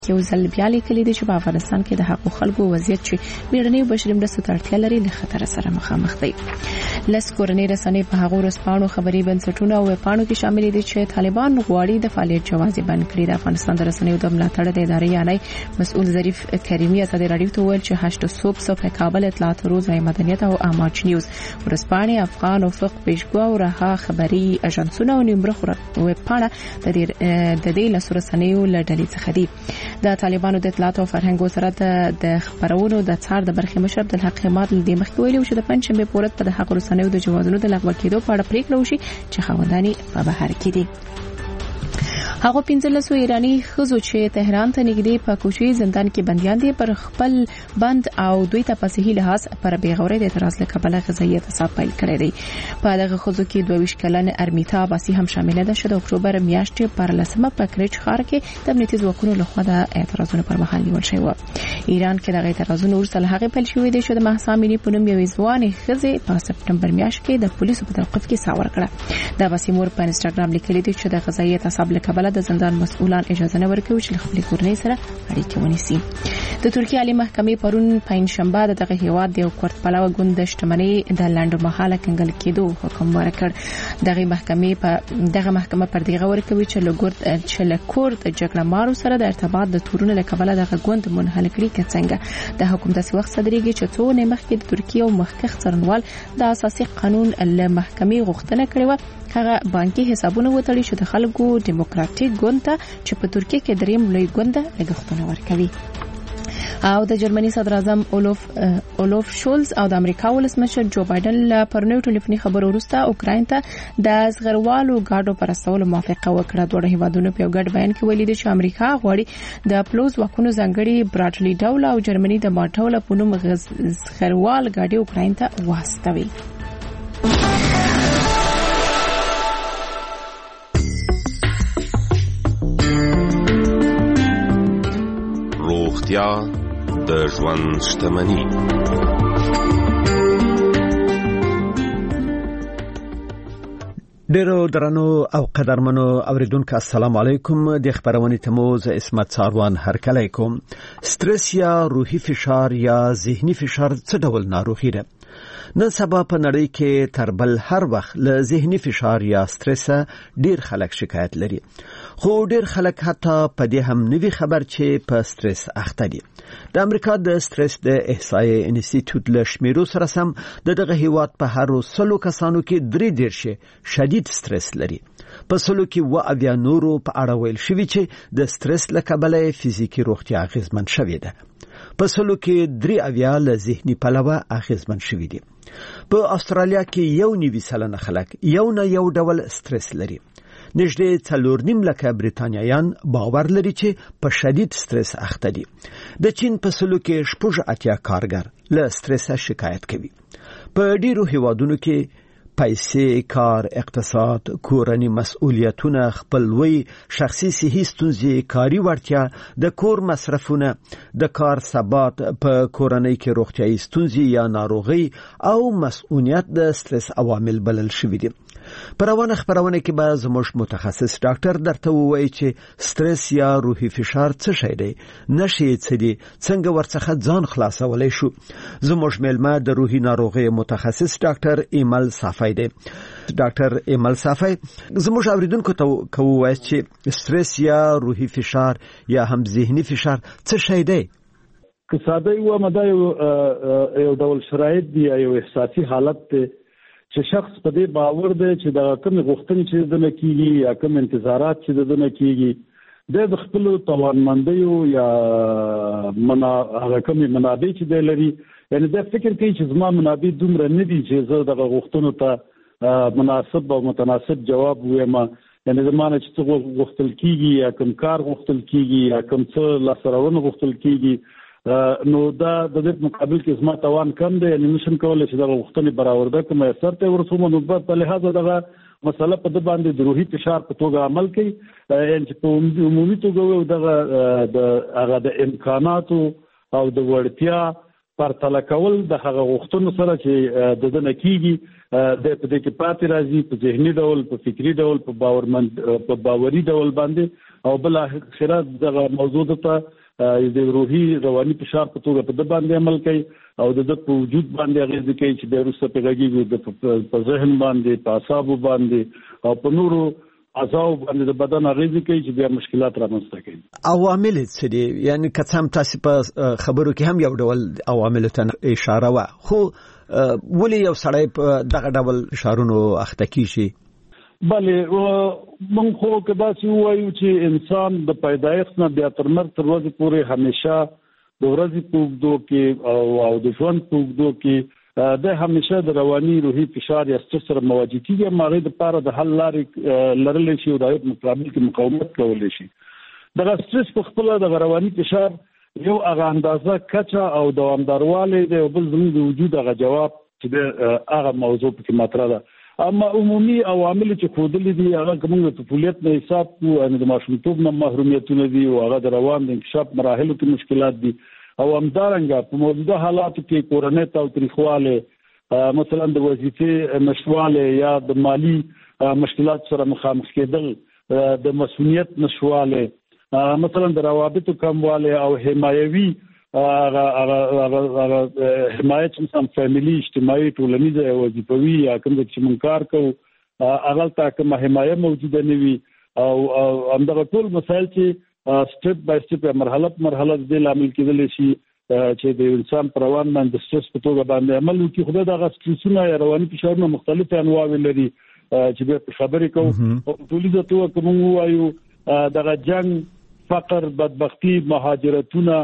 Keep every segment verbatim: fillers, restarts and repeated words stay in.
یو ځل بیا لیکلي دي چې په افغانستان کې د حقوقو خلکو وضعیت چې بیړنۍ بشري مرستو ته اړتیا لري له خطر سره مخامخ دی. لس کورنۍ رسنۍ په هغو ورځپاڼو خبري بنسټونو او ویبپاڼو کې شامل دي چې طالبان غواړي د فعالیت جواز بند کړي. د افغانستان د رسنیو د ملاتړ د ادارې یعنی مسؤل ظریف کریمي ازادي رادیو ته ویل چې هشت صبح صبح کابل اطلاعات روز مدنیت او اماج نیوز ورځپاڼې افغان افق پیشګو او رها خبري اژانسونه او نیمبره ویبپاڼه د دې لس رسنیو له ډلې څخه دي. د طالبانو د اطلاعات او فرهنګ وزارت د خبرونو د څار د برخې مشر عبدالحق حماد له دې مخکې ویلي چې د پنځشنبه په ورځ په د حق رسنیو د جوازونو د لغوه کېدو په اړه پریکړه وشي چې خاوندان په بهر کې دي. هغه پنځلسو ایرانی ښځو چې تهران ته نږدې په کوچي زندان کې بنديان دي پر خپل بند او دوی ته په صحیح لحاظ پر بیغوري د اعتراض له کبله غذایی اعتصاب پیل کړی دی. په دغه ښځو کې دوه ویشت کلن ارمیتا عباسي هم شامل ده چې د اکتوبر میاشتې پر لسمه په کریچ ښار کې د امنیتي ځواکونو لخوا د اعتراضونو پر مهال نیول شوی و. ایران کې دغه اعتراضونه وروسته له هغې پیل شوي دي چې د مهسا امینی په نوم یوې ځوانې ښځې په سپټمبر میاشت کې د پولیسو په توقیف کې ساه ورکړه. د عباسي مور په انسټاګرام لیکلي دي چې د غذایی اعتصاب له کبله د زندان مسؤلان اجازه نه ورکوي چې خپل کورنۍ سره اړیکه ونیسي. د ترکیه عالی محکمې پرون پنځشنبه د دغه هیواد د کورت پلاو ګوند د شتمنۍ د لاندو مهاله کنګل کېدو حکم ورکړ. دغه محکمې په دغه محکمه پر دغه ورکوي چې لګورت چې لکور د جګړه مارو سره د ارتباط د تورونه لکبله دغه ګوند منحل کړي کڅنګ د حکومت داسې وخت صدرېږي چې څو نه مخکې د ترکیه او مخکخ څرنوال د اساسي قانون له محکمې غوښتنه کړې و هغه بانکي حسابونه وتړي چې د خلکو دیموکراتیک ګوند ته چې په ترکیه کې دریم لوی ګوند لګښتونه ورکوي. او د جرمني صدر اعظم اولوف اولوف شولز او د امریکا ولسمشر جو بایدن له پرونیو ټلیفوني خبرو وروسته اوکراین ته د زغروالو ګاډو پر استولو موافقه وکړه. دوه هیوادونو په یو ګډ بیان کې ویلي دي چې امریکا غواړي د پلوز واکونو ځانګړي براډلي ډول او جرمني د ماټول په نوم زغروال ګاډي اوکراین ته واستوي. روغتیا د ژوند شتمني. ډیرو درنو او قدرمنو اوریدونکو السلام علیکم. د خبرونې تموز اسمت ساروان هرکلی کوم. سترس یا روحي فشار یا ذهني فشار څه ډول ناروغي ده؟ نن سبا په نړۍ کې تر بل هر وخت له ذهني فشار یا سترس ډیر خلک شکایت لري، خو ډیر خلک حتی په دې هم نوي خبر چې په سترس اخته دي. د امریکا د سترس د احصایې انسټیټیوټ له شمیرو سره سم د دغه هیواد په هر سلو کسانو کې درې دیرش شدید سترس لري. په سلو کې و اویا نورو په اړه ویل شوی چې د سترس له کبله فزیکی روغتیا اغیزمن شوی ده. په سلو کې درې اویا له ذهني پلوه اغیزمن شوی دي. په استرالیا کې یو نیوي سلنه خلک یو نه یو ډول سترس لري. نږدې څلور نیم لکه بریتانیایان باور لري چې په شدید سترس اخته دي. د چین په سلو کې شپږ اتیا کارګر له سترس شکایت کوي. په ډیرو هیوادونو کې پیسې، کار، اقتصاد، کورنی مسؤلیتونه، خپلوي، شخصي صحي ستونزې، کاري وړتیا، د کور مصرفونه، د کار ثبات، په کورنۍ کې روغتیايي ستونزې یا ناروغي او مسؤلیت د سترس عوامل بلل شوي دي. په روانه خبرونه کې به زموږ متخصص ډاکټر درته ووایي چې سترس یا روحي فشار څه شی دی، نشي څه دي، څنګه ورڅخه ځان خلاصولای شو. زموږ میلمه د روحي ناروغي متخصص ډاکټر ایمل صافی دی. ډاکټر ایمل صافی زموږ اوریدونکو ته کوي چې سترس یا روحي فشار یا هم ذهني فشار څه شی دی؟ که ساده یو مده یو ډول شرایط دی، یو احساسي حالت دی چې شخص په دې باور دی چې د کوم غوښتنې چې دنه کیږي یا کوم انتظارات چې دنه کیږي د خپل توانمندیو یا منا هغه کوم منابع چې د لري، یعنی دا فکر کوي چې زما منابع دومره نه دي چې زه د غوښتنو ته مناسب او متناسب جواب وایم. یعنی زمانه چې څه غوښتل کیږي یا کوم کار غوښتل کیږي یا کوم څه لاسرونه غوښتل کیږي، نو دا د دې مقابل کې زما توان کم دی، یعنی نشم کولای چې د غوښتنې برابر کوم اثر ته ورسوم. نو په لحاظ دغه مسله په د باندې د روحي فشار په توګه عمل کوي، یعنی چې په عمومي توګه دغه د هغه د امکاناتو او د وړتیا پرتله کول د هغه غوښتنو سره چې د دنه کیږي د په دې کې پاتې راځي، په ذهني ډول، په فکری ډول، په باورمند په باوري ډول باندې او بل اخره دغه موضوع ته د روحي رواني فشار په توګه په د باندې عمل کوي او د په وجود باندې اغیز کوي چې د روسه پیغاږي د په ذهن باندې په اعصاب باندې او په نورو اعضاء باندې د بدن اغیز کوي چې د مشکلات رامنځته کوي. عوامل څه دي؟ یعنی که څه هم تاسو په خبرو کې هم یو ډول عوامل ته اشاره و، خو ولې یو سړی په دغه ډول فشارونو اخته کیږي؟ بله من خو کدا چې وایو چې انسان د پیدایښت نه بیا تر مرګ تر ورځې پورې همیشه د ورځې په اوږدو کې او او د ژوند په اوږدو کې د همیشه د رواني روحي فشار یا سټرس سره مواجه کیږي. ماغې د پاره د حل لارې لرلی شي او د مقابل کې مقاومت کولی شي. دغه سټرس په خپل د رواني فشار یو هغه اندازه کچه او دوامداروالی دی او بل زموږ د وجود هغه جواب چې د هغه موضوع په مطرح ده. اما عمومي عوامل چې خودلې دي هغه کومه په فعالیت نه حساب کو ان د ماشومتوب نه محرومیتونه دي او هغه د روان د انکشاف مراحلو کې مشکلات دي او همدارنګه په موجوده حالاتو کې کورنۍ تاوتریخواله مثلا د وظیفې نشواله یا د مالی مشکلات سره مخامخ کېدل د مسؤلیت نشواله مثلا د روابطو کمواله او حمایوي هغه هغه حمایت مثلا فاميلي اجتماعي ټولنیزه وظیفوي یا کوم چې مونږ کار کوو هغه تا کومه حمایه موجوده نه وي او همدغه ټول مسایل چې سټپ بای سټپ مرحله په مرحله د عامل کېدل شي چې د انسان پر روان باندې سټرس په توګه باندې عمل وکړي. خو دغه سټرسونه یا رواني فشارونه مختلف انواع لري چې به خبرې کوو او ټولې د توګه کوم وایو دغه جنگ، فقر، بدبختی، مهاجرتونه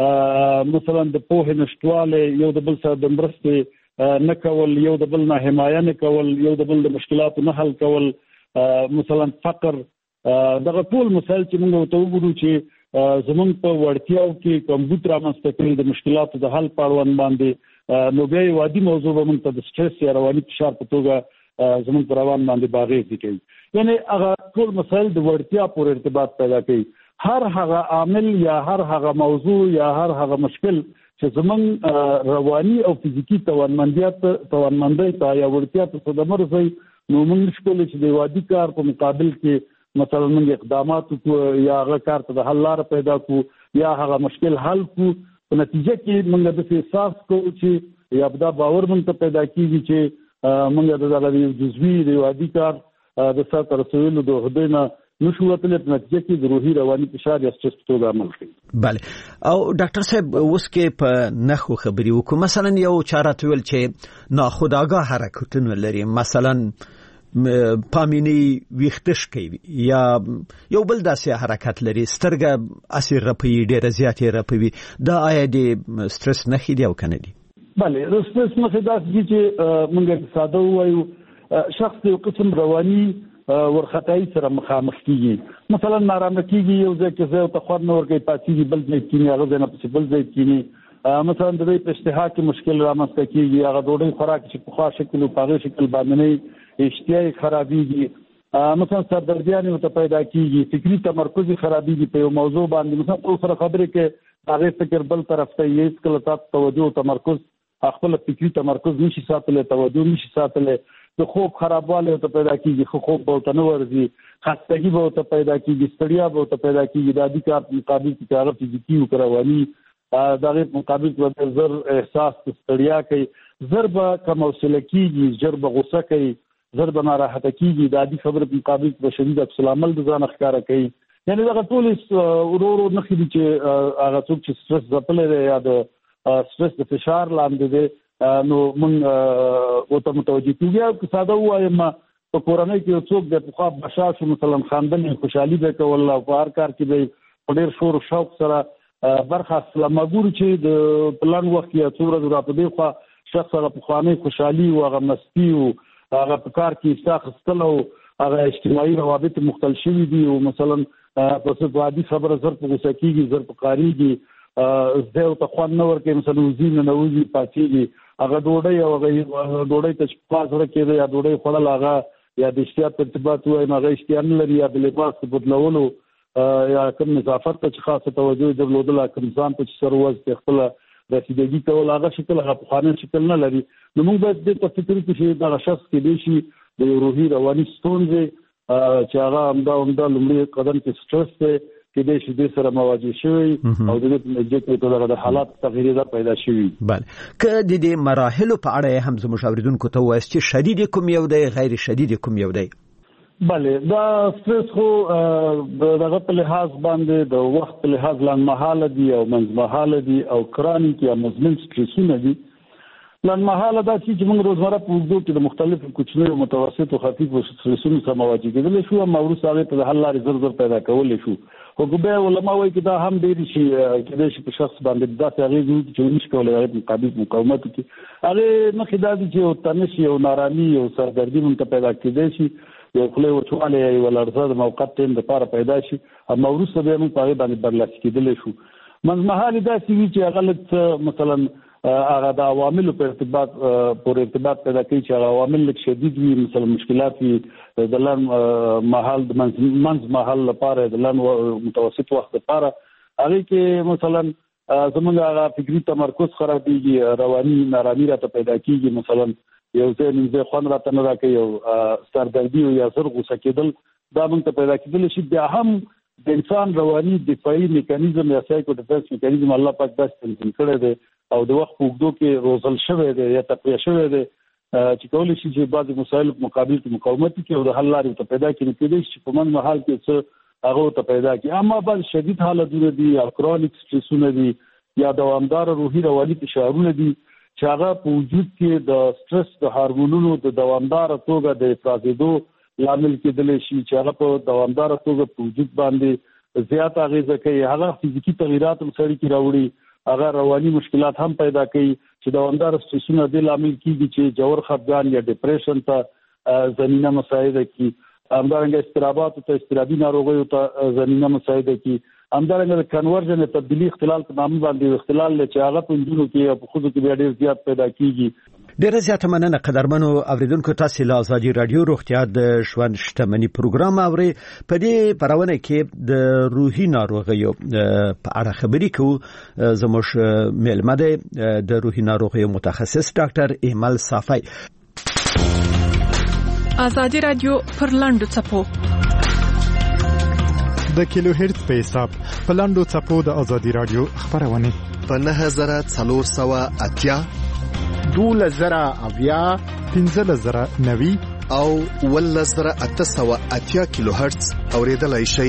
مثلا د پوهې نشټواله، یو د بل سره د مرستې نه کول، یو د بل نه حمایه نه کول، یو د بل د مشکلاتو نه حل کول، مثلا فقر، دغه ټول مسایل چې موږ ته وګورو چې زمونږ په وړتیاو کې کمبود رامنځته کوي د مشکلاتو د حل پاړون باندې، نو بیا یو عادي موضوع به موږ ته د سټرس یا رواني فشار په توګه زمونږ په روان باندې باغې کوي. یعنی هغه ټول مسایل د وړتیا پورې ارتباط پیدا کوي. هر هغه عامل یا هر هغه موضوع یا هر هغه مشکل چې زمونږ رواني او فزیکی توانمندیت توانمندۍ ته یا ورتیا ته صدمه رسوي، نو موږ نشو چې د وادي کار په مقابل کې مثلا موږ اقدامات کوو یا هغه کار ته د حل لار پیدا کوو یا هغه مشکل حل کوو. په نتیجه کې موږ د احساس کوو چې یا دا باور موږ ته پیدا کیږي چې موږ د دغه جزوی د وادي کار د سر تر رسولو د هدنه نشو وتل په نتیجه کې د روحي رواني فشار یا سټرس په توګه عمل کوي. بله. او ډاکټر صاحب اوس کې په نخو خبري وکړو، مثلا یو چاره ویل چې ناخودآگاه حرکتونه لري، مثلا پامینی ویختش کوي یا یو بل داسې حرکت لري، سترګه اسیر رپي ډېر زیاتې رپوي، دا آیا د سټرس نښې دي او کنه دي؟ بله، د سټرس نښې داسې دي چې موږ ساده وایو شخص یو قسم رواني ورخطای سره مخامخ کیږي، مثلا نارامه کیږي، یو ځای کې زه ته خور نه ورګي پاتېږي، بل ځای کې هغه نه پسې بل ځای کې مثلا د دې په اشتها کې مشکل رامنځته کیږي، هغه ډوډۍ خوراک چې په خاص شکل او په شکل باندې نه اشتهای خرابېږي، مثلا سردردیان ته پیدا کیږي، فکری تمرکز خرابېږي په یو موضوع باندې، مثلا په سره خبرې کې هغه فکر بل طرف ته یې کله تاسو توجه او تمرکز خپل فکری تمرکز نشي ساتلی، توجه نشي ساتلی، د خوب خرابوالی ته پیدا کیږي، خو خوب به ته نه ورځي، خستګي به ته پیدا کیږي، ستړیا به ته پیدا کیږي، د عادي کار مقابل کې هغه فزیکی او رواني دغه مقابل کې زر احساس ستړیا کوي، زر به کم حوصله کیږي، زر به غوسه کوي، زر به ناراحته کیږي، د عادي خبر په مقابل کې شدید عکس العمل د ځان ښکارا کوي. یعنی دا ټول ورو ورو نخې دي چې هغه څوک چې سټرس ځپلې یا د سټرس د فشار لاندې دی نو موږ وته متوجه کیږو. که ساده وایم په کورنۍ کې څوک د پخوا بشاش مثلا خاندل خوشحالي به کول او په هر کار کې به ډېر شور او شوق سره برخه سلامګور چې د پلان وخت یا څوره د راپدې خو شخص هغه په خواني خوشحالي او هغه مستی او هغه په کار کې استخستل او هغه اجتماعي روابط مختل شوي دي او مثلا په څه عادي خبره زر په غوسه کیږي، زر په قاریږي، زه او ته خوان نه ورکې مثلا وزین نه وزي پاتېږي، هغه ډوډۍ او هغه ډوډۍ ته پاس ورکې یا ډوډۍ خوړل هغه یا د اشتیاق ارتباط وای هغه اشتیاق لري یا د لباس بدلولو یا کوم نظافت ته خاصه توجه درلودل، کوم ځان ته سروز ته خپل رسیدګي کول هغه شکل هغه په خانه شکل نه لري. نو موږ باید د تفکر کې چې دا شخص کې دي شي د روحي رواني ستونزې چې هغه همدا همدا لومړی قدم کې سټرس دی کې د شې سره مواجه شوی او د دې په توګه د حالات تغییرات پیدا شوی. بله که د دې مراحل په اړه هم زموږ اوریدونکو ته وایي چې شدید کوم یو دی غیر شدید کوم یو دی؟ بله دا سټرس خو دغه په لحاظ باندې د وخت په لحاظ لنډمهاله دي او منځمهاله دي او کرونیک یا مزمن سټرسونه دي. لنډمهاله دا چې موږ روزمره په اوږدو کې د مختلفو کوچنیو متوسط او خفیفو سټرسونو سره مواجه کېدلی شو او وروسته هغې ته د حل لارې زر زر پیدا کولی شو. خو بیا علما وایي چې دا هم ډېرې شي کېدای شي په شخص باندې داسې اغېز وکړي چې ونشي کولی هغې په مقابل مقاومت وکړي. هغې مخکې دا دي چې یو تنش یو نارامي یو سردردي موږ ته پیدا کېدای شي، یو خولې وچوالی یا یوه لړزه د موقت ټایم دپاره پیدا شي، اما وروسته بیا موږ په هغې باندې برلاسي کېدلی شو. منځمهالې داسې وي چې هغه لږ څه مثلا هغه د عواملو په ارتباط پورې ارتباط پیدا کوي چې هغه عوامل لږ شدید وي، مثلا مشکلات وي د لنډ مهال د منځ مهال لپاره د لنډ متوسط وخت لپاره، هغې کې مثلا زموږ هغه فکري تمرکز خرابېږي، رواني نارامي راته پیدا کېږي، مثلا یو ځای نیم ځای خوند راته نه راکوي، یو سردردي او یا زر غوسه کېدل دا موږ ته پیدا کېدلی شي. بیا هم د انسان رواني دفاعي میکانیزم یا سایکو ډیفنس میکانیزم الله پاک داسې تنظیم کړی دی او د وخت په اوږدو کې روزل شوی دی یا تقویه شوی دی چې کولی شي چې بعضې مسایلو په مقابل کې مقاومت وکړي او د حل لارې ورته پیدا کړي. نو کېدای شي په منځ مهال کې څه هغه ورته پیدا کړي. اما بعض شدید حالتونه دي یا کرونیک سټرسونه دي یا دوامداره روحي رواني فشارونه دي چې هغه په وجود کې د سټرس د هارمونونو د دوامداره توګه د افرازېدو لامل کېدلی شي چې هغه په دوامداره توګه په وجود باندې زیاته اغېزه کوي. هغه فزیکي تغییرات هم سړي کې راوړي، هغه رواني مشکلات هم پیدا کوي چې دوامداره سټرسونه دې لامل کېږي چې جوړ خفګان یا ډپریشن ته زمینه مساعده کړي، همدارنګه اضطراباتو ته اضطرابي ناروغیو ته زمینه مساعده کړي، همدارنګه د کنورژن تبدیلي اختلال په نامه باندې اختلال چې هغه په نجونو کې او په ښځو کې بیا ډېر زیات پیدا کېږي. ډیره زیاته مننه قدرمنو اوریدونکو، تاسو له ازادي رادیو روغتیا د ژوند شتمنۍ پروګرام اورئ. په دې پرونه کې د روحي ناروغیو په اړه خبرې کوو. زموږ میلمه دی د روحي ناروغیو متخصص ډاکټر ایمل صافی. ازادي رادیو پر لاندو چپو د کیلو هرتز په حساب په لاندو چپو د ازادي رادیو خبرونه په نه زره څلور سوه اتیا دوله زره اویا پنځه زره نوي او اوله زره اته سوه اتیا کیلو هرتز اوریدلای شئ.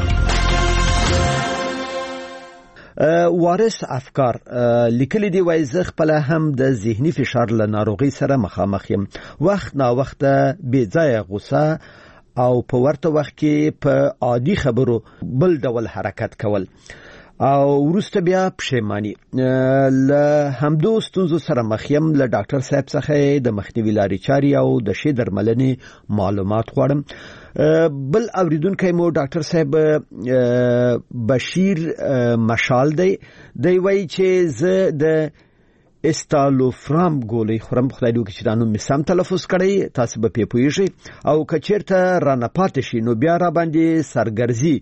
وارث افکار لیکلي دی وایي زه خپل هم د ذهني فشار له ناروغي سره مخامخ یم، وخت نا وخت بې ځایه غوسه او په ورته وخت کې په عادي خبرو بل ډول حرکت کول او وروسته بیا پښیمانی. له همدو ستونزو سره مخ یم. له ډاکټر صاحب څخه د مخنیوي لارې چارې او د ښې درملنې معلومات غواړم. بل اوریدونکی مو ډاکټر صاحب بشیر مشال دی، دی وایي چې زه د استالوفرام ګولۍ خورم، خدای دې وکړي چې دا نوم مې سم تلفظ کړی، تاسو به پې پوهیږئ، او که چېرته رانه پاتې شي نو بیا را باندې سرګرځي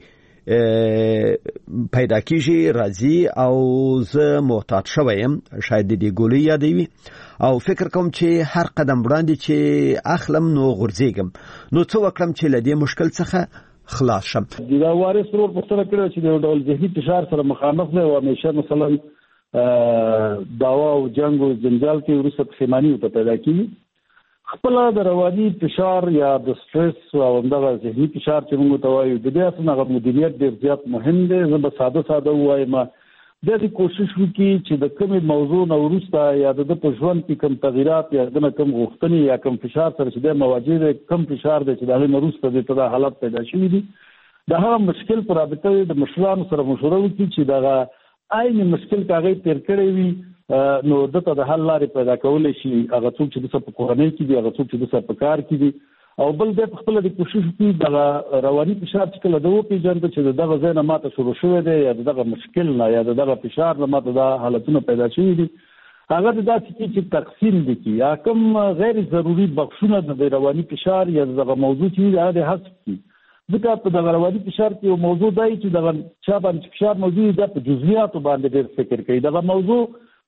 پیدا کیږي، راځي او زه محتاط شوی یم، شاید د دې ګولۍ یادوي او فکر کوم چې هر قدم وړاندې چې اخلم نو غورځېږم. نو څه وکړم چې له دې مشکل څخه خلاص شم؟ دا وارث ورور پوښتنه کړې چې د یو ډول ذهني فشار سره مخامخ دی او همیشه مثلا داوا او جنگ او جنجال کې وروسته پښیماني ورته پیدا کېږي. خپل د رواني فشار یا د سټرس او همدغه ذهني فشار چې موږ ته وایو د دې اصل هغه مدیریت ډېر زیات مهم دی. زه به ساده ساده ووایم، د دې کوشش وکړي چې د کومې موضوع نه وروسته یا د ده په ژوند کې کوم تغییرات یا د نه کوم غوښتنې یا کوم فشار سره چې دی مواجه دی، کوم فشار دی چې د هغې نه وروسته دې ته دا حالت پیدا شوي دي، د هغه مشکل په رابطه د مشرانو سره مشوره وکړي چې دغه عین مشکل که هغې تېر کړی وي نو دته د حل لارې پیدا کولی شي. هغه څوک چې دسه په کورنۍ کې دي، هغه څوک چې دسه په کار کې دي، او بل دی په خپله د کوشش وکړي دغه رواني فشار چې کله ده وپېژنده چې د دغه ځای نه ماته شروع شوی دی یا د دغه مشکل نه یا د دغه فشار نه ماته دا حالتونه پیدا شوي دي، هغه د داسې کړي چې تقسیم دي کړي یا کوم غیر ضروري بخشونه د رواني فشار یا دغه موضوع چې وي هغه د حذف کړي. ځکه په دغه رواني فشار کې یو موضوع دی چې دغه چا باندې فشار موضوع دا په جزئیاتو باندې ډېر فکر کوي. دغه موضوع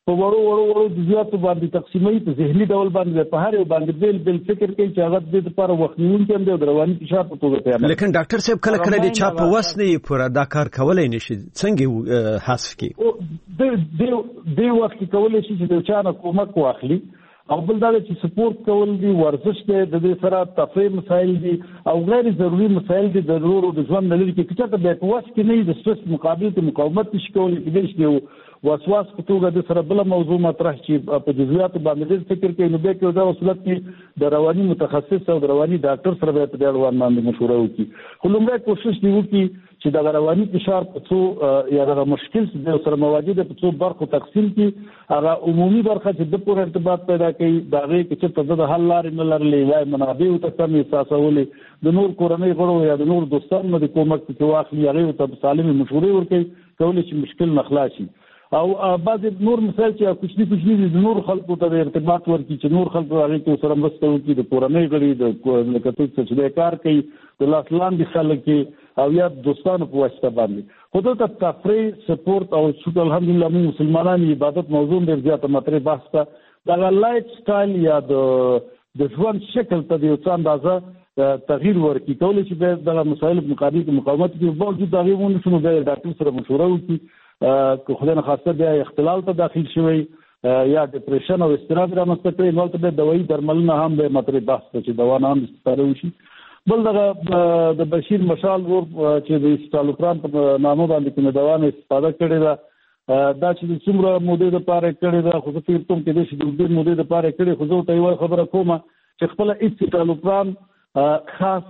په وړو وړو وړو جزئیاتو باندې تقسیموي، په ذهني ډول باندې په هر یو باندې بل بل فکر کوي چې هغه د لپاره وخت نیونکی هم دی او د رواني فشار په توګه پیدا. لیکن ډاکټر صاحب کله کله د چا په وس نه پوره دا کار کولای نشي، څنګه حذف کی د د د وخت کولای شي چې د چا نه کومک واخلي، او بل دا چې سپورت کول دي، ورزش دی، د دې سره تفریح مسایل دي او غیر ضروري مسایل دي د ضرورو د ژوند لري کې چې ته په واسه کې نه د سټرس مقابل ته مقاومت نشي کولای کېدای شي. وسواس په توګه د سره بل موضوع مطرح چې په جزئیات باندې فکر کوي، نو به کې دا وصلت کې د رواني متخصص او د رواني ډاکټر سره به په دې اړه باندې مشوره وکړي. خو لومړی کوشش دی وکړي چې د رواني فشار په څو یا د مشکل سره مواجه د په څو برخو تقسیم کړي. هغه عمومي برخه چې د پوره ارتباط پیدا کوي دا غي چې ته د حل لارې نه لرلې یا منابع او تسمې احساسولې، د نور کورنۍ غړو یا د نور دوستانو د کومک په واخلي، هغه ته سالمه مشورې ورکړي کولای شي مشکل نه خلاصي. او بعض نور مثال چې کوچني کوچني د نور خلکو ته ارتباط ورکړي چې نور خلکو هغه ته سره مرسته وکړي، د کورنۍ غړي د لکه څه چې کار کوي د لاس لاندې خلک او یا دوستانو په واسطه باندې. خو د تفریح سپورت او شکر الحمدلله موږ مسلمانان عبادت موضوع ډېر زیاته مطرح بحث ته دا لایف سټایل یا د د ژوند شکل ته د یو څه اندازه تغییر ورکړي، کولای شي د مسایل په مقابل کې مقاومت کوي. باوجود هغه ونه شنو د ډاکټر سره مشوره وکړي که خدای نه خواسته بیا اختلال ته داخل شوی یا ډیپریشن او اضطراب رامنځته کوي، نو ته د دوايي درملنه هم به مطرح بحث چې دوا نه هم استفاده وشي. بل دغه د بشیر مشال ور چې د اسټالوپران په نامه باندې کوم دوا نه استفاده کړي دا دا چې څومره مودې لپاره کړي دا خو څه تم کې د شې د دې مودې لپاره کړي، خو زه ته یو خبره کوم چې خپل اسټالوپران خاص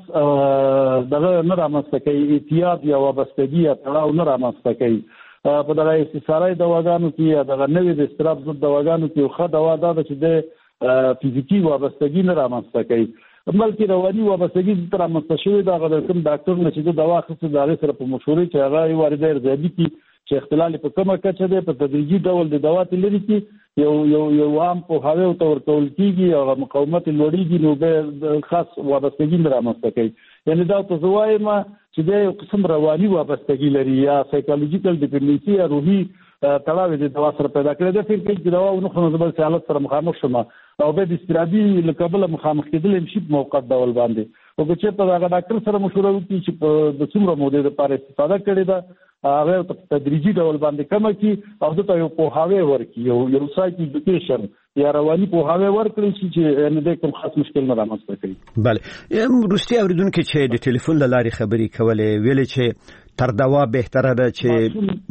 دغه نه رامنځته کوي، اعتیاد یا وابستګي یا تړاو نه رامنځته کوي. په دغه استثاري دواګانو کې یا دغه نوې د استراب ضد دواګانو کې خو دوا دا چې د فزیکی وابستګي نه رامنځته کوي، بلکې رواني وابستګي تر رامنځته شوی دا غوډه کوم ډاکټر نه چې د دوا خصوصي دغه سره په مشورې چې هغه وارده ارزیابي کی چې اختلال په کومه کچه ده په تدریجي ډول د دوا تلري کې یو یو یو عام په هاوی او تور کول کیږي او مقاومت لوړیږي، نو به خاص وابستګي نه رامنځته کوي. یعنی دا ته وایم چې د یو قسم رواني وابستګي لري یا سایکولوژیکل ډیپندنسي یا روحي تړاو د دوا سره پیدا کړی. دا فکر کوي چې دوا ونو خو زبر حالت سره مخامخ شوم او به د استرابي لکبل مخامخ کېدل هم شي په موقت ډول باندې، او که چې په هغه ډاکټر سره مشوره وکړي چې د څومره مودې لپاره استفاده کړي دا هغه په تدریجي ډول باندې کم کی او د یو په هاوی ورکی یو یو سایت ایډوکیشن یا رواني په هاوی ورکړي چې نه د کوم خاص مشکل نه رامنځته کوي. بله روسي اوریدونکو چې د ټلیفون له لارې خبرې کولې ویلې چې تر دوا بهتره ده چې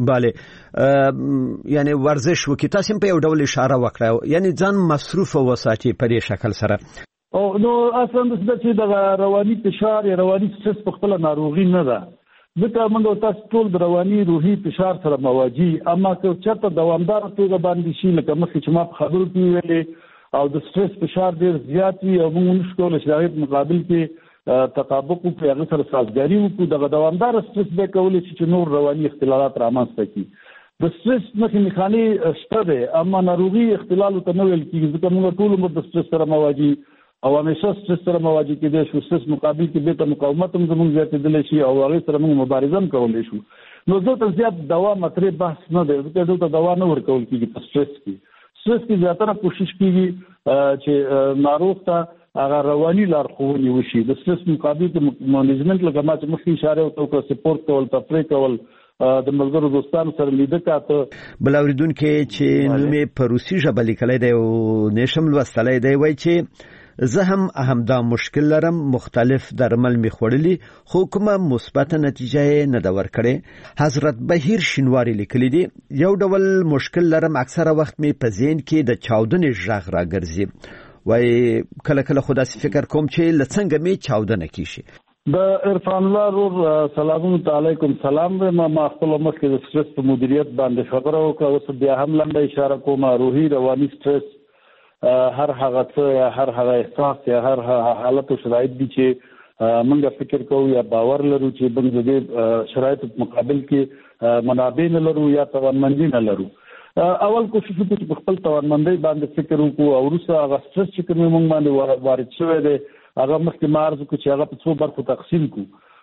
bale یعنی ورزش وکړي. تاسو په یو ډول اشاره وکړه یعنی ځان مصروف وساتي په دې شکل سره. او نو اصلا د چې د رواني فشار یا رواني سټرس په خپل ناروغي نه ده، ځکه موږ تاسو ټول د رواني روحي فشار سره مواجه، اما که چېرته دوامدار توګه باندې شي لکه مخکې چې ما په خبرو کې ویلې او د سټرس فشار ډېر زیات وي او موږ نشو کولی چې د هغې په مقابل کې تطابق وکړو، هغې سره سازګاري وکړو، دغه دوامداره سټرس به کولی شي چې نور رواني اختلالات رامنځته کړي. د سټرس نښې نښانې شته دی، اما ناروغي اختلال ته نه ویل کېږي، ځکه موږ ټول عمر د سټرس سره مواجه او همیشه سټرس سره مواجه کېدای شو، سټرس مقابل کې بیرته مقاومت هم زموږ زیاتېدلی شي او هغې سره موږ مبارزه هم کولی شو. نو دلته زیات دوا مطرح بحث نه دی، ځکه دلته دوا نه ورکول کېږي په سټرس کې. سټرس کې زیاتره کوشش کېږي چې ناروغ ته هغه رواني لارښوونې وشي، د سټرس مقابل کې منیجمنټ لکه ما چې مخکې اشاره وکړه سپورت کول، تفریح کول، د ملګرو دوستانو سره لیده کاته. بل اوریدونکو چې نومې په روسي ژبه لیکلی دی او نشم لوستلی دی وایي چې زه هم همدا مشکل لرم، مختلف درمل می خوړلي خو کومه مثبت نتیجه نه ده ورکړې. حضرت بهیر شینواری لیکلی دی یو ډول مشکل لرم، اکثره وخت می په ذهن کې د چاودنې غږ راګرځي، وای کله کله خو داسې فکر کوم چې لڅنګه می چاودنه کیشي. د عرفان الله رور سلام علیکم. سلام ما ما خپل مخکې د سټرس په مدیریت باندې خبره وکړه، اوس بیا هم لنډه اشاره کوم. روحي رواني سټرس هر هغه څه یا هر هغه احساس یا هر هغه حالت او شرایط دي چې موږ فکر کوو یا باور لرو چې موږ د شرایطو په مقابل کې منابع نه لرو یا توانمندي نه لرو. اول کوشش وکړو چې په خپل توانمندۍ باندې فکر وکړو او وروسته هغه سټرس چې کوم موږ باندې وارد شوی دی هغه مخکې ما عرض وکړو چې هغه په څو برخو تقسیم کړو.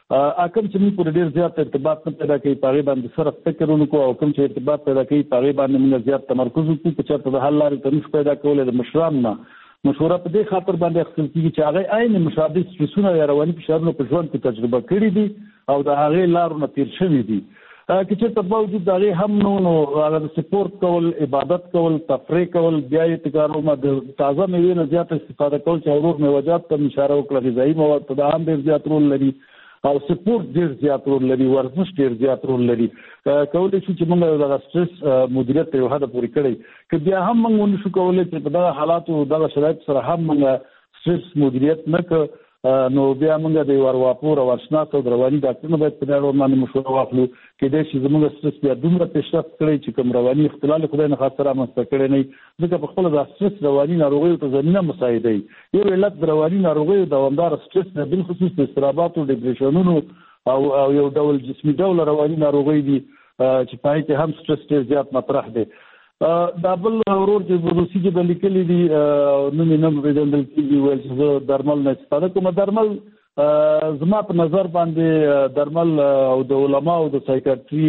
اکم چې موږ پر ډیر زیات ارتباط نه پیدا کوي پاره باندې سره فکر ونکو او کوم چې ارتباط پیدا کوي پاره باندې موږ زیات تمرکز وکړو چې چېرته د حل لارې طریق پیدا کول د مشرانو نه مشوره په دې خاطر باندې اخیستل کیږي چې هغه عین مشابه سټریسونه یا رواني فشارونه په ژوند کې تجربه کړي دي او د هغه لارو نه تیر شوي دي چې چې په وجود دغه هم نو نو هغه سپورت کول عبادت کول تفریح کول بیا یې تکرارونه د تازه میوې نه زیات استفاده کول چې اورور میوجات ته اشاره وکړه غذایی مواد په عام ډیر زیات رول لري او سپورت ډیر زیات رول لري ورزش ډیر زیات رول لري کولای شو چې موږ د سټرس مدیریت ته وحده پوری کړی که بیا هم موږ نشو کولای چې په دغه حالاتو دغه شرایط سره هم موږ سټرس مدیریت نه ک نو بیا موږ د یو ورواپور او ورشناک او رواني ډاکټر باید په اړه باندې مشوره واخلو کې د شي زموږ سټرس بیا دومره پیشرفت کړی چې کوم رواني اختلال خدای نه خاطر رامنځته کړی نه ځکه په خپل د سټرس رواني ناروغیو ته زمينه مساعده یو علت د رواني ناروغیو دوامدار سټرس نه بل خصوص د اضطرابات او ډیپریشنونو او او یو ډول جسمي ډول رواني ناروغي دي چې پای کې هم سټرس ډیر زیات مطرح دی دا بل ورور چې روسي کې د لیکلي دي نو نه نو بدل کیږي ول چې درمل نه استفاده کوم درمل زما په نظر باندې درمل او د علماء او د سایکیاتري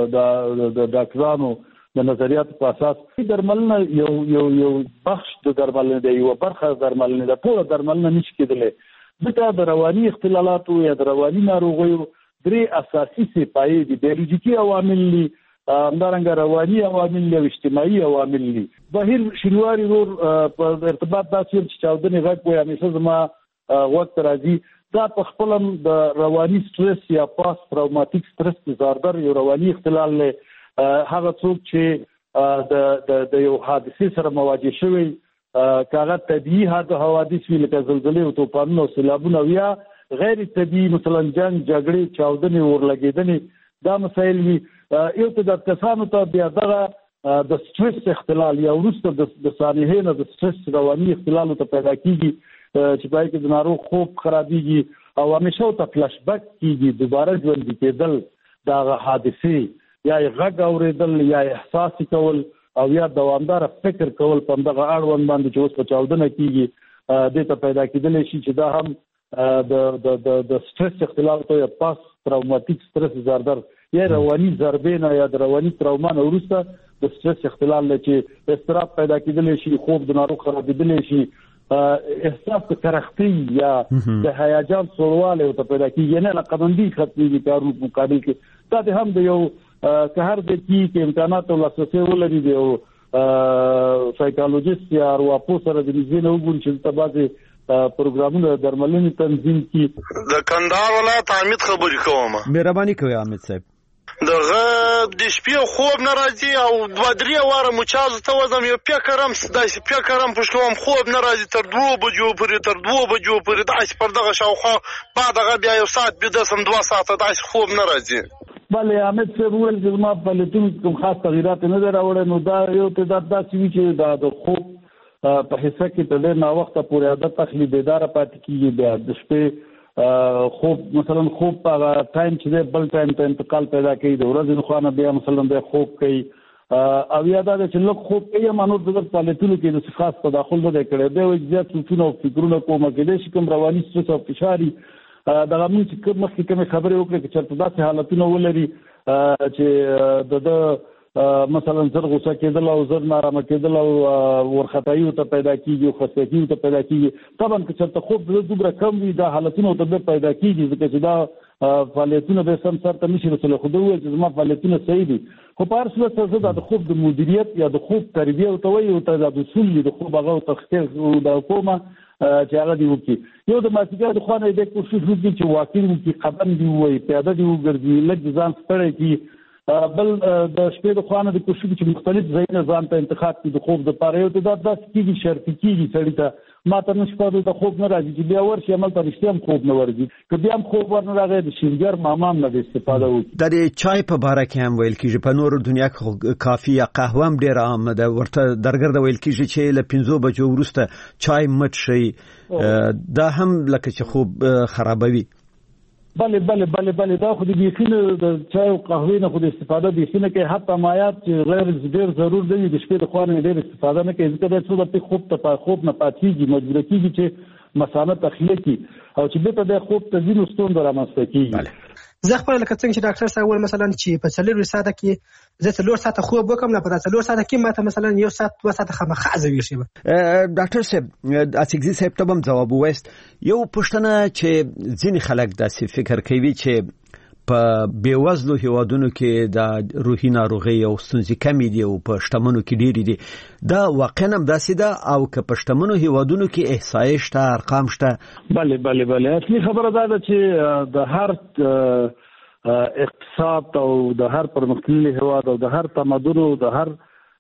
د ډاکټرانو د نظریات په اساس درمل نه یو یو یو بخش د درمل نه دی یو برخه درمل نه ده ټول درمل نه نشي کېدلی ځکه د رواني اختلالاتو یا د رواني ناروغیو درې اساسي صفایي دي بیولوژیکي عوامل دي همدارنګه رواني عوامل او اجتماعي عوامل دي بهر شینواری ور په ارتباط داسې چې چاودنې غږ وي همیشه زما وخت راځي دا په خپل د رواني سټرس یا پاست تراوماتیک سټرس دیزاردر یو رواني اختلال له هغه څوک چې د د یو حادثه سره مواجه شوی کاغه طبيعي حوادث وی لکه زلزلې او طوفانونه او سیلابونه یا غیر طبيعي مثلا جنگ جګړې چاودنې ورلګېدنې دا مسایل وی یو ته د کسانو ته بیا دغه د سټرس اختلال یا ورسته د سانحې نه د سټرس رواني اختلال ته پیدا کیږي چې پای کې د ناروغ خوب خرابېږي او همیشه ته فلش بیک کیږي دوباره ژوند کېدل دا حادثه یا غږ اوریدل یا احساس کول او یا دوامدار فکر کول په دغه اړوند باندې چې اوس په چاودنه کیږي د ته پیدا کېدل شي چې دا هم د د د سټرس اختلال ته یا پاس تراوماتیک سټرس دیزاردر یا رواني ضربې نه یا د رواني تراوما نه وروسته د سټرس اختلال چې اضطراب پیدا کېدل شي خوب د ناروغ خرابېدل شي احساس د کرختي یا د هیجان سورواله او ته پیدا کېږي نه قانوني ختمي کارو مقابل کې دا د هم د یو قهر د کی کې امکانات او لاسرسي ولري دی او سایکولوژیست یا ارواپوه سره د نږدې نه وګوري چې په بازي پروګرامونه درملنې تنظیم کی د کندهار ولایت حمید خبرې کوم مهرباني کوي حمید صاحب دغه د شپې خوب نه راځي او دوه درې واره مچازو ته وزم یو فکرم داسې فکرم پښتوم خوب نه راځي تر دوه بجو پورې تر دوه بجو پورې داسې پر دغه شاوخوا بعد هغه بیا یو ساعت بیا دسم دوه ساعته داسې خوب نه راځي بله حمید صاحب وویل چې زما په لټون کوم خاص تغیرات نه دی راوړی نو دا یو تعداد داسې وي چې دا د خوب په حصہ کې تر ډېر ناوخته پورې عادت اخلي بیداره پاتې کېږي بیا د شپې خوب مثلا خوب په ټایم چې بل ټایم ته انتقال پیدا کوي د ورځې خو نه بیا مثلا د خوب کوي او یا دا چې لږ خوب کوي مانو د فعالیتونو کې د خاص تداخل نه کوي د وجدات سوچونه او فکرونه کومه کې د شکم رواني سترس او فشاري دا موږ چې کوم مخکې کوم خبرې وکړې چې چرته داسې حالتونه ولري چې د مثلا زر غوسه کېدل او زر نارامه کېدل او ورختایي ته پیدا کیږي او خستګي ته پیدا کیږي طبعا که چېرته خوب د دومره کم وي دا حالتونه ته پیدا کیږي ځکه چې دا فعالیتونه به سم سره ته نشي رسول خو دوی چې زما فعالیتونه صحیح دي خو په هر صورت زه د خوب د مدیریت یا د خوب تربیه او توي او ته د اصول د خوب هغه تخصیص او د کومه چې هغه دی وکي یو د ماسیګر د خوانه د کوشش وکړي چې واقعي وکي قدم دی وي پیاده دی وګرځي لږ ځان ستړی کی بل د شپې د خوانه د کوشش چې مختلف ځایونه ځان ته انتخاب کړي د خوب د پاره یو ته دا داس کیږي شرط کیږي سړی ته ما ته نشپاده د خوب نه راځي چې بیا ورشي عمل ته رښتیا هم خوب نه ورځي که بیا هم خوب ورنه راغی د شیرګر مامام نه استفاده وکړي د چای په باره کې هم ویل کیږي په نورو دنیا کې کافي یا قهوه هم ډیر عام ده ورته درګرد ویل کیږي چې له پنځو بجو وروسته چای مټ شي دا هم لکه چې خوب خرابوي بله بله بله بله دا خو د بیخینه د چای او قهوې نه خو د استفاده بیخینه کې حتی مایات چې غیر ډیر ضرور دی د شپې د خوانه ډیر استفاده نه کوي ځکه د څو د خوب ته خوب نه پاتېږي مجبور کیږي چې مسانه تخلیه کی او چې به ته د خوب ته ځینو ستونزې رامنځته کیږي. زه خپل لکه څنګه چې ډاکټر صاحب ول مثلا چې په څلور ساعته کې زه څلور ساعته خوب وکم نه په څلور ساعته کې ماته مثلا یو ساعت دوه ساعته خامخا ځوي شي. ډاکټر صاحب اڅګزي صاحب ته هم جواب وست یو پښتنه چې ځینې خلک داسې فکر کوي چې په بیوزلو هیوادونو کې د روحي ناروغي او ستونزې کمې دي او په شتمنو کې ډېرې دي دا واقعا هم داسې ده او که په شتمنو هیوادونو کې احصایې شته ارقام شته؟ بله بله بله اصلي خبره دا ده چې د هر اقتصاد او د هر پرمختللي هیواد او د هر تمدن او د هر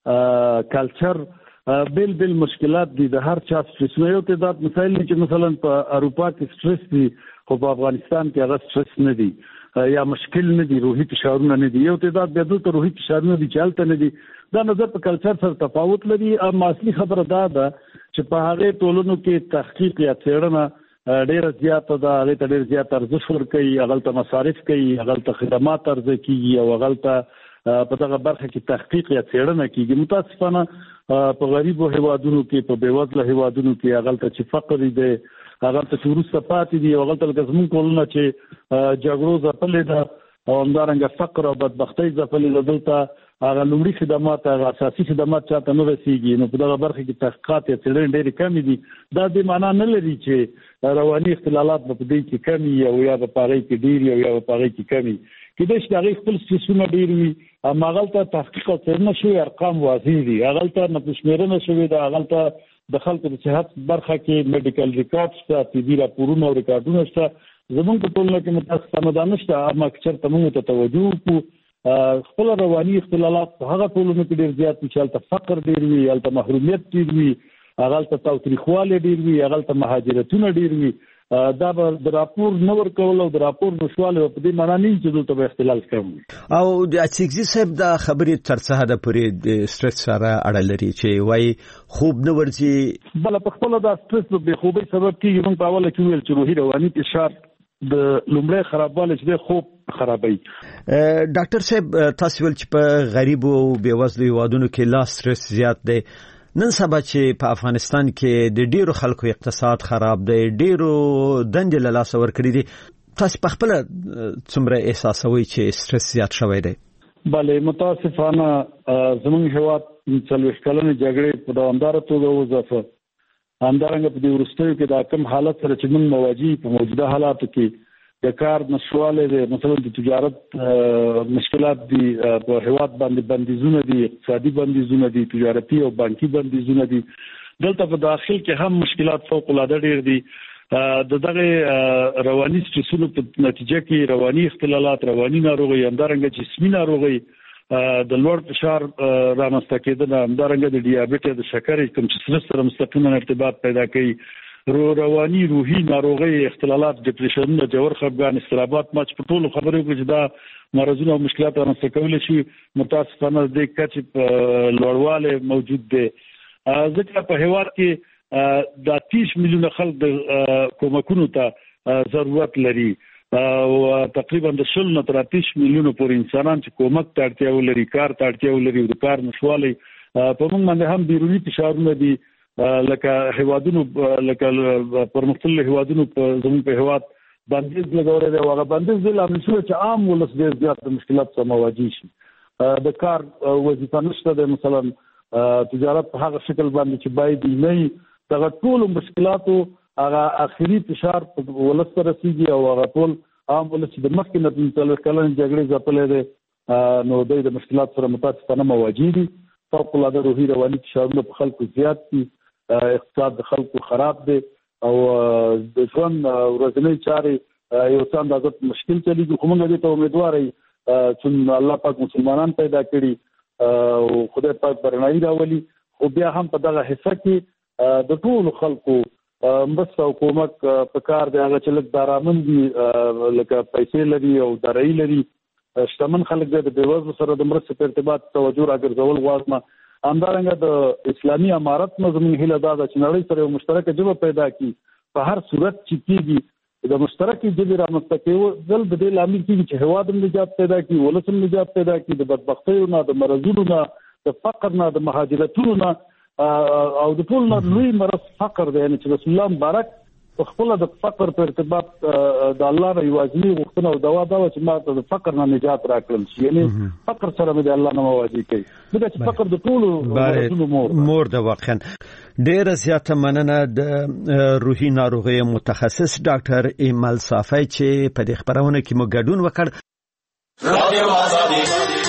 کلچر بل بل مشکلات دي د هر چا سترس یو تعداد مسایل چې مثلا په اروپا کې سترس دي خو په افغانستان کې هغه سترس نه دي یا مشکل نه دي روحي فشارونه نه دي یو تعداد بیا دلته روحي فشارونه دي چالت نه دي دا نظر په کلچر سره تفاوت لري. اما اصلي خبره دا ده چې په هغه ټولنو کې تحقیق یا څېړنه ډېر زیات ده هغه ته ډېر زیات ارزښت ورکوي هغه ته مصارف کوي هغه ته خدمات ارزه کیږي او هغه ته په دغه برخه کې تحقیق یا څېړنه کیږي. متاسفانه په غریبو هیوادونو کې په بیوزله هیوادونو کې هغه ته چې فقر دی هغه ته ورسته پاتې دي هغه ته لکه کولونه چې جګړو ځپلې ده او همدارنګه فقر او بدبختۍ ځپلې ده دلته هغه لومړي خدمات هغه اساسي خدمات چاته نه رسیږي. نو په دغه برخه کې تحقیقات یا څېړنې ډېرې کمې دي. دا د معنا نه لري چې رواني اختلالات په دې کې کمی او یا په هغه کې ډېری او یا په هغه کې کمی کله چې هغه خپل سیسونه ډېر وي اما هغه ته تحقیق او څېړنه شوی ارقام واضح دي هغه ته نه پښمرنه شوی دا هغه ته د خلکو د صحت برخه کې میډیکل ریکارډز ته طبي راپورونه او ریکارډونه شته زموږ په ټولنه کې متاسفانه دا نشته. اما چېرته موږ ته توجه وکړو خپل رواني اختلالات په هغه ټولنو کې ډېر زیات دي چې هلته فقر ډېر وي هلته محرومیت ډېر وي هغه ته تاوتریخوالی ډېر وي هغه ته مهاجرتونه ډېر وي. دا به د راپور نه ورکول او د راپور نشواله په دې معنی نه چې دلته به اختلال کم او د اڅګزي صاحب د خبرې ترڅه د پرې د سټرس سره اړه لري چې وای خوب نه ورځي بل په خپل د سټرس به خوبي سبب کیږي. موږ په اوله کې ویل چې روحي رواني فشار د لومړی خرابوالی چې د خوب خرابوي. ډاکټر صاحب تاسو ول چې په غریب او بیوزلو هیوادونو کې لا سټرس زیات دی نن سبا چې په افغانستان کې د ډیرو خلکو اقتصاد خراب دی ډیرو دندې له لاسه ورکړي دي تاسو په خپل څومره احساسوي چې سټرس زیات شوی دی؟ بله متاسفانه زموږ هیواد څلوېښت کلنې جګړې په دوامداره توګه وځپه همدارنګه په دې وروستیو کې دا کوم حالت سره چې موږ مواجه په موجوده حالاتو کې د کار نشواله دي مثلا د تجارت مشکلات دي په هیواد باندې بندیزونه دي اقتصادي بندیزونه دي تجارتي او بانکي بندیزونه دي دلته په داخل کې هم مشکلات فوق العاده ډېر دي د دغه رواني سترسونو په نتیجه کې رواني اختلالات رواني ناروغي همدارنګه جسمي ناروغي د لوړ فشار رامنځته کېدنه همدارنګه د ډیابیټ د شکرې کوم چې سره مستقیما ارتباط پیدا کوي رو رواني روحي ناروغي اختلالات ډیپریشن جوړ خپګان استرابات ماچ په ټولو خبرو کې چې دا مرزونه او مشکلات رامنځته کولای شي متاسفانه د کچې په لوړواله موجود دي. ځکه په هیواد کې د تیس میلیونه خلک د کومکونو ته ضرورت لري او تقریبا د شل نه تر تیس میلیونه پورې انسانان چې کومک ته اړتیا ولري کار ته اړتیا ولري د کار نشوالي په موږ باندې هم بیرونی فشارونه دي لکه هیوادونو لکه پرمختللي هیوادونو په زموږ په هیواد بندیز لګوري دی هغه بندیز د لامل شو چې عام ولس ډېر زیات د مشکلات سره مواجه شي د کار وظیفه نشته د مثلا تجارت په هغه شکل باندې چې باید نه دغه ټول مشکلاتو هغه اخري فشار په ولس سره رسیږي او هغه ټول عام ولس د مخکې نه څلور کلن جګړې ځپلې ده نو د مشکلات سره متاسفانه مواجه دي فوق العاده روحي رواني فشارونه په خلکو زیات دي اقتصاد د خلکو خراب دی او د ژوند ورځنی چارې یو څه اندازه مشکل چلیږي خو موږ دې ته امیدوار یو چې الله پاک مسلمانان پیدا کړي او خدای پاک برنامه راولي خو بیا هم په دغه حصہ کې د ټول خلکو مرسته او کومک په کار دی هغه چې لږ دارامن دي لکه پیسې لري او درایي لري شتمن خلک د بیوزلو سره د مرستې په ارتباط توجه راګرځول غواړم. همدارنګه د اسلامي امارت نظم هله دا چې نړۍ سره یو مشترکه ژبه پیدا کړي په هر صورت چې کېږي د مشترکې ژبې رامنځته کېدل د دې لامل کېږي چې هیواد هم نجات پیدا کړي ولس هم نجات پیدا کړي د بدبختیو نه د مرضونو نه د فقر نه د مهاجرتونو نه او د ټول نه لوی مرض فقر دی یعنې چې رسول الله مبارک خپل د فقر په ارتباط د الله نه یوازینی غوښتنه او دوا دا چې ما ته د فقر نه نجات راکړل شي، یعنی فقر سره مې د الله نه مواجه کوي، ځکه چې فقر د ټولو مور مور د واقعا. ډېر زیاته مننه د روحي ناروغیو متخصص ډاکټر ایمل صافی چې په دې خبرونه کې مو ګډون وکړ.